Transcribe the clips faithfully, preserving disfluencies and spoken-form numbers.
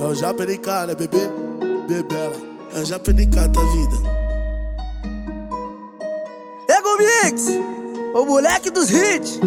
É o Japa de cara, né, bebê? Bebela. É o Japa de cara da vida. Ego Mix, o moleque dos hits.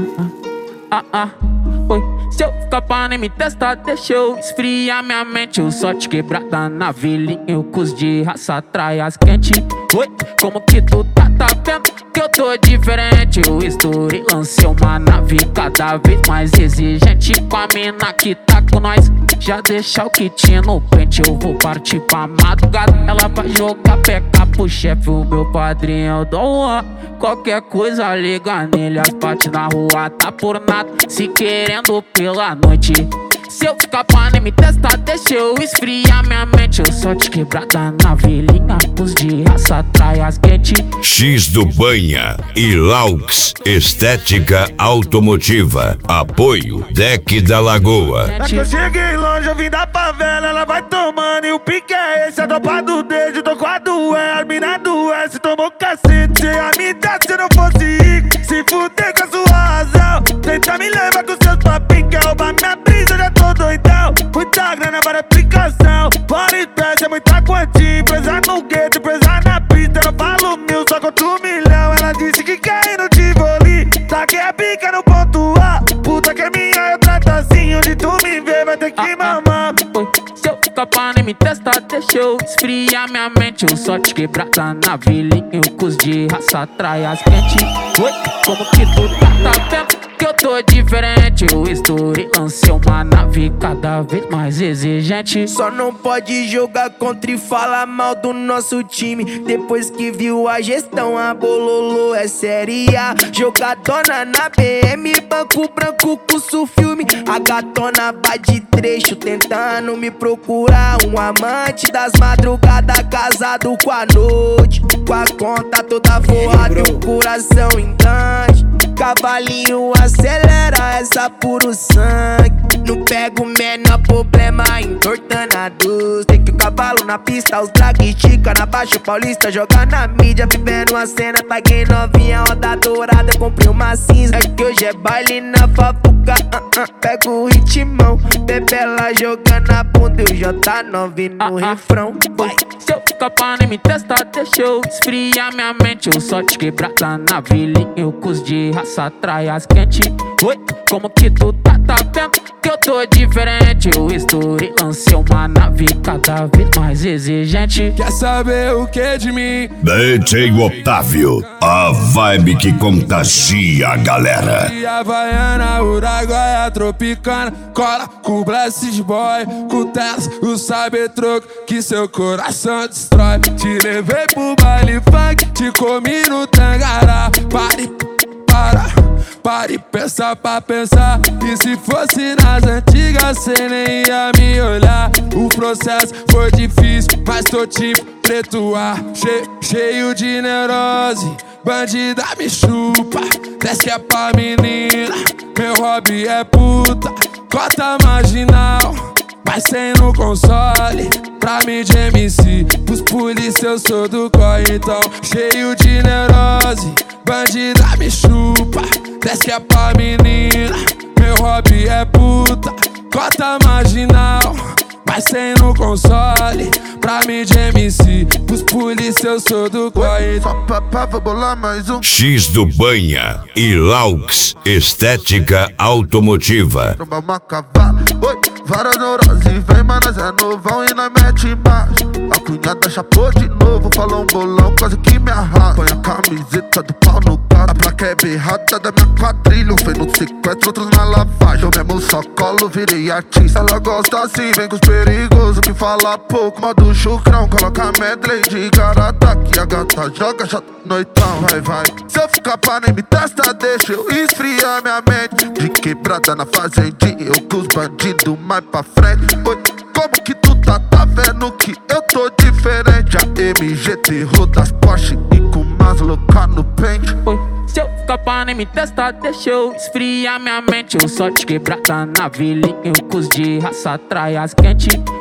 Ah, ah, oi. Se eu ficar pra nem me testar, deixa eu esfriar minha mente. Eu só te quebrada na vilinha, com os de raça traias quente. Oi, como que tu tá, tá vendo que eu tô diferente? Eu estourei, lancei uma nave cada vez mais exigente. Com a mina que tá com nós, já deixa o kit no pente. Eu vou partir pra madrugada, ela vai jogar peca pro chefe. O meu padrinho do Juan, qualquer coisa liga nele. As partes na rua tá por nada, se querendo pela noite. Se eu ficar pra nem me testar, deixa eu esfriar minha mente. Eu só te quebrada na vilinha, os de raça traias quente. X do Banha e Laux Estética Automotiva. Apoio Deck da Lagoa. É que eu cheguei longe, eu vim da favela, ela vai tomando e o pique é esse. A tropa do dedo, tô com a do E, a mina do S tomou cacete. Se a me dá, se não fosse rico, se fuder com a sua razão. Tenta me levar com seus papinhos, quer roubar minha brisa, eu já tô doidão. Muita grana para aplicação, bora e teste, é muita quantia. Presa no gueto, presa na pista, eu falo mil, só conto um milhão. Ela disse que quer ir no Tivoli, saquei a pica no ponto A. Puta que é minha, eu trato assim, onde tu me vê vai ter que ah, mamar. Ah, oi. Se eu ficar pra nem me testar, deixa eu esfriar minha mente. Eu só te quebrada na vilinha, com os de raça traias quente. Oi, como que tu tá, tá vendo que eu tô diferente? Eu estourei, lancei uma nave cada vez mais exigente. Só não pode jogar contra e falar mal do nosso time. Depois que viu a gestão, a Bololô é série A. Jogadona na B M, banco branco, curso filme. A gatona vai de trecho, tentando me procurar um amante das madrugadas, casado com a noite, com a conta toda forrada e o coração engante. Cavalinho acelera essa puro sangue. Não pego o menor problema entortando a doce. Tem que o cavalo na pista, os drag estica na Baixa Paulista, joga na mídia, vivendo a cena. Paguei novinha, roda dourada, comprei uma cinza. É que hoje é baile na fafuca, uh, uh, pego o ritmão. Bebela jogando a bunda e o J nove no ah, refrão. Vai. Se eu ficar pra nem me testar, deixa eu esfriar minha mente. Eu só te quebrada na vilinha, com os de raça traias quente. Oi, como que tu tá, tá vendo que eu tô diferente? Eu estourei, lancei uma nave cada vez mais exigente. Quer saber o que de mim? D J Otávio, a vibe que contagia a galera. E Havaiana, Uruguaia, Tropicana, cola com Blessed Boy, com Tess, o Cybertruck, que seu coração destrói. Te levei pro baile funk, te comi no Tangará. Pare, para, pare, pensa pra pensar. E se fosse nas antigas, cê nem ia me olhar. O processo foi difícil, mas tô tipo preto A, cheio, cheio de neurose. Bandida me chupa, desce que é pra menina. Meu hobby é puta, cota marginal, mas sem no console. Pra mim de M C, pros polícia eu sou do corre. Então cheio de neurose, bandida me chupa, desce que é pra menina. Meu hobby é puta, cota marginal, mas sem no console. Pra mim de M C, pros polícia eu sou do corre. Vou bolar mais um. X do Banha e Laux Estética Automotiva. Tromba uma cavalo, oi, várias neurose, vem, mas nós é novão e nós mete mais. A cunhada chapou de novo, falou um bolão, quase que me arrasta. Põe a camiseta do pau no carro, a placa é berrada da minha quadrilha. Um foi no sequestro, outros na lavagem. Eu mesmo só colo, virei artista. Ela gosta assim, vem com os perigosos, que fala pouco. Modo chucrão, coloca medley de garata, que a gata joga chato noitão, vai, vai. Se eu ficar pra nem me testa, deixa eu esfriar minha mente. De quebrada na fazendinha, eu com os bandidos mais pra frente. Oi, como que tu tá, tá vendo que eu tô diferente? A M G terror das Porsche e com umas loucas no pente. Oi, se eu ficar pra nem me testar, deixa eu esfriar minha mente. Eu só te quebrada na vilinha, com os de raça traias quente.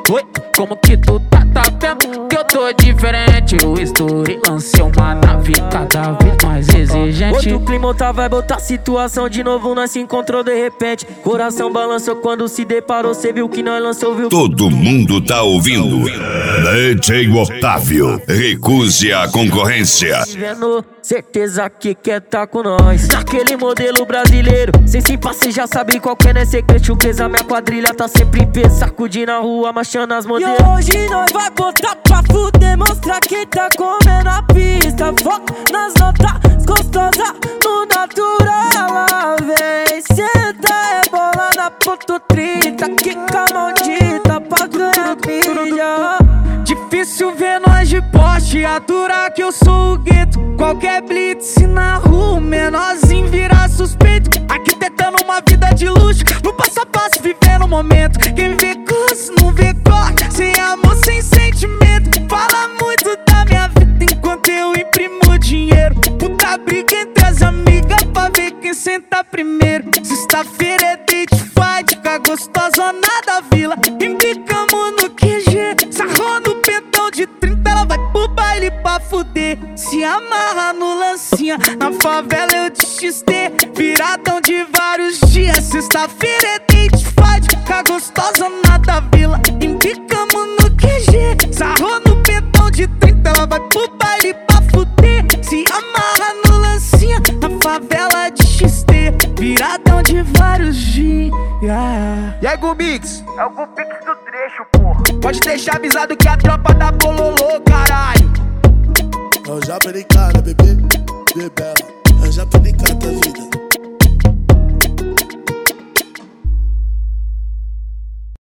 Oi, como que tu tá, tá vendo que eu tô diferente? Eu estourei, lancei uma nave cada vez mais exigente. Outro clima, outra vibe, outra situação. De novo nós se encontrou de repente. Coração balançou quando se deparou. Cê viu que nós lançou, viu? Todo mundo tá ouvindo. D J Otávio, recuse a concorrência. Vendo, certeza que quer tá com nós. Naquele modelo brasileiro, sem se cê já sabe qual que é, né? Secreto, surpresa, minha quadrilha tá sempre em pé. Sacudindo na rua, marchando as modelos. E hoje nós vai botar pra fuder, mostrar quem tá comendo a pista. Foca nas notas gostosas, no natural. Ela vem, senta, é bola na ponto trinta. Quica maldita pra ganhar milha. Difícil ver nós de poste, aturar que eu sou o gueto. Qualquer blitz na rua, menorzinho vira suspeito. Arquitetando uma vida de luxo, no passo a passo vivendo o momento. Quem vê curso não vê corte, sem amor, sem sentimento. Fala muito da minha vida enquanto eu imprimo dinheiro. Puta briga entre as amigas pra ver quem senta primeiro. Sexta-feira é date fight, fica gostosona da vila. Embicamos no Q G, sarrou no pentão de trinta. Ela vai pro baile pra fuder, se amarra no lancinha. Na favela eu de X T, viradão de vários dias. Sexta-feira é date fight, fica gostosona da vila. Embicamos no Q G, sarrou no pentão de trinta. Ela vai pro baile pra fuder, se amarra no lancinha. Na favela de X T, viradão de vários dias. E aí, Gumix? É o Gumix do trecho, porra. Pode deixar avisado que a tropa tá bololô, caralho. Eu já perdi cada bebê, bebela. Eu já perdi cada vida.